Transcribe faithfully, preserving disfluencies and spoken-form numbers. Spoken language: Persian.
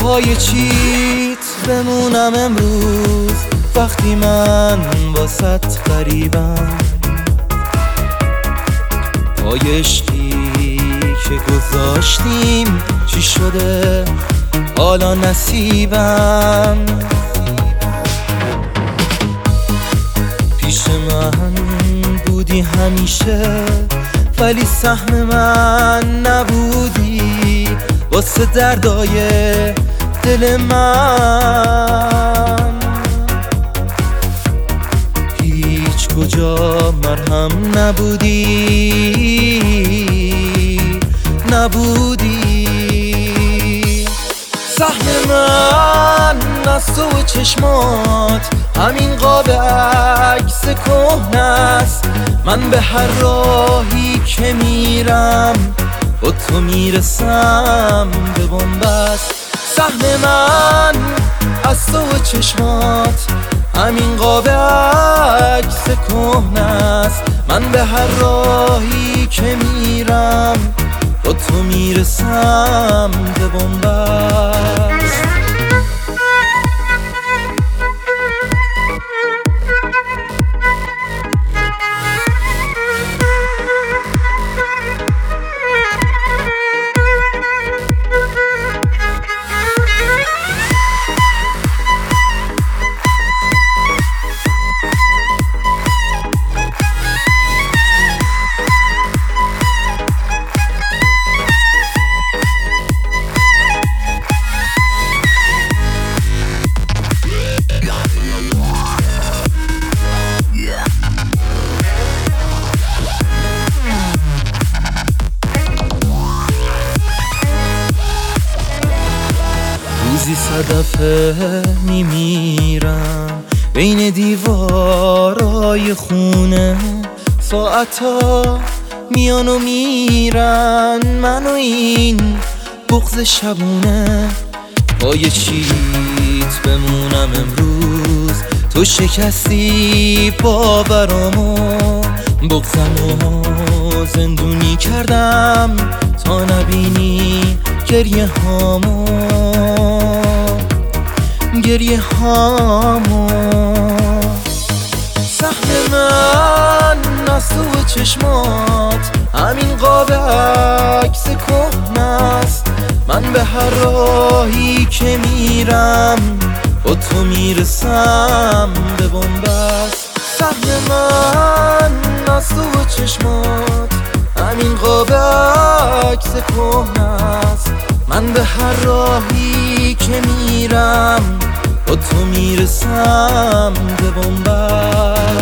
پای چیت بمونم امروز وقتی من واسط غریبم؟ پای عشقی که گذاشتیم چی شده حالا نصیبم؟ پیش من بودی همیشه ولی سهم من نبودی واسه دردای دل من. هیچ کجا مرهم نبودی نبودی سهم من از تو و چشمات همین قاب عکس کهنه است. من به هر راهی که میرم با تو میرسم به بنبست. سهم من از تو و چشمات همین قاب عکس کهنه است. من به هر راهی که میرم با تو میرسم به بنبست. روزی صدفه میمیرم بین دیوارای خونه. ساعتا میان و میرن من و این بغض شبونه. پای چیت بمونم امروز تو شکستی باورامو. بغضمو زندونی کردم تا نبینی گریه هامو گریه هامو. سهم من از تو و چشمات همین قاب عکس کهنه است. من به هر راهی که میرم با تو میرسم به بنبست. سهم من از تو و چشمات همین قاب عکس کهنه است. من به هر راهی که میرم با تو میرسم به بنبست.